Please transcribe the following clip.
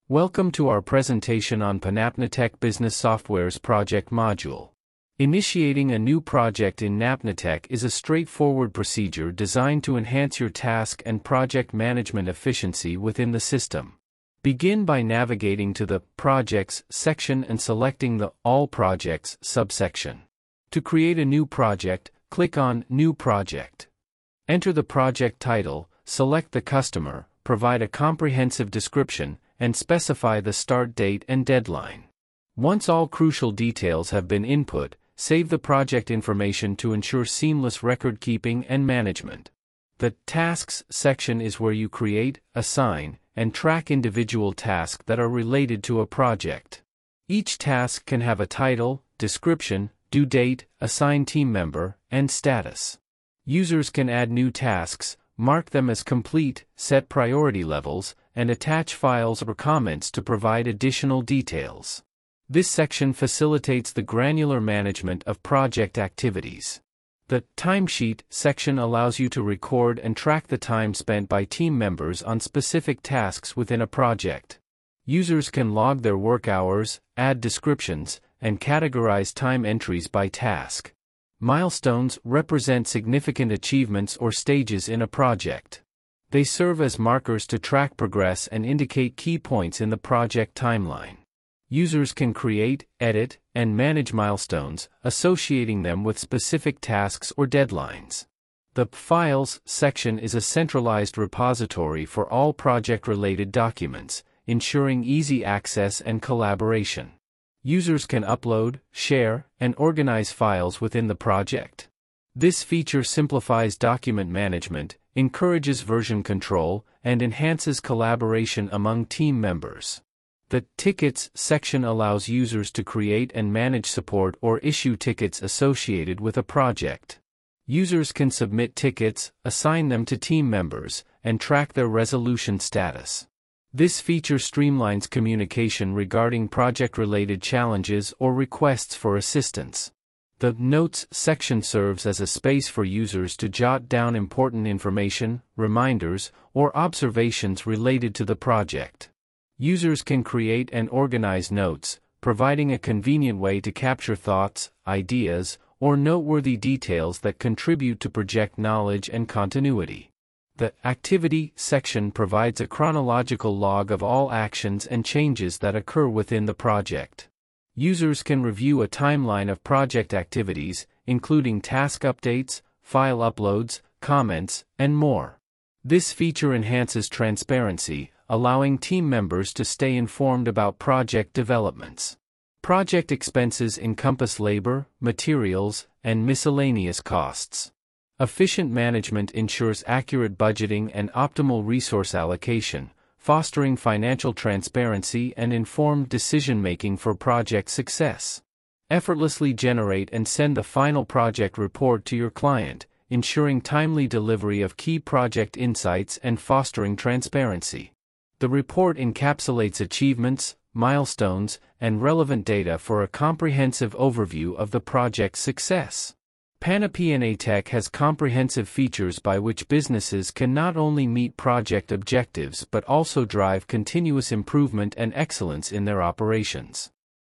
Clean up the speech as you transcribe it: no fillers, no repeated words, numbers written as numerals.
Welcome to our presentation on Panapnatech Business Software's project module. Initiating a new project in Napnatech is a straightforward procedure designed to enhance your task and project management efficiency within the system. Begin by navigating to the Projects section and selecting the All Projects subsection. To create a new project, click on New Project. Enter the project title, select the customer, provide a comprehensive description, and specify the start date and deadline. Once all crucial details have been input, save the project information to ensure seamless record keeping and management. The Tasks section is where you create, assign, and track individual tasks that are related to a project. Each task can have a title, description, due date, assigned team member, and status. Users can add new tasks, mark them as complete, set priority levels, and attach files or comments to provide additional details. This section facilitates the granular management of project activities. The Timesheet section allows you to record and track the time spent by team members on specific tasks within a project. Users can log their work hours, add descriptions, and categorize time entries by task. Milestones represent significant achievements or stages in a project. They serve as markers to track progress and indicate key points in the project timeline. Users can create, edit, and manage milestones, associating them with specific tasks or deadlines. The Files section is a centralized repository for all project-related documents, ensuring easy access and collaboration. Users can upload, share, and organize files within the project. This feature simplifies document management, encourages version control, and enhances collaboration among team members. The Tickets section allows users to create and manage support or issue tickets associated with a project. Users can submit tickets, assign them to team members, and track their resolution status. This feature streamlines communication regarding project-related challenges or requests for assistance. The Notes section serves as a space for users to jot down important information, reminders, or observations related to the project. Users can create and organize notes, providing a convenient way to capture thoughts, ideas, or noteworthy details that contribute to project knowledge and continuity. The Activity section provides a chronological log of all actions and changes that occur within the project. Users can review a timeline of project activities, including task updates, file uploads, comments, and more. This feature enhances transparency, allowing team members to stay informed about project developments. Project expenses encompass labor, materials, and miscellaneous costs. Efficient management ensures accurate budgeting and optimal resource allocation, fostering financial transparency and informed decision-making for project success. Effortlessly generate and send the final project report to your client, ensuring timely delivery of key project insights and fostering transparency. The report encapsulates achievements, milestones, and relevant data for a comprehensive overview of the project's success. Panapnatech has comprehensive features by which businesses can not only meet project objectives but also drive continuous improvement and excellence in their operations.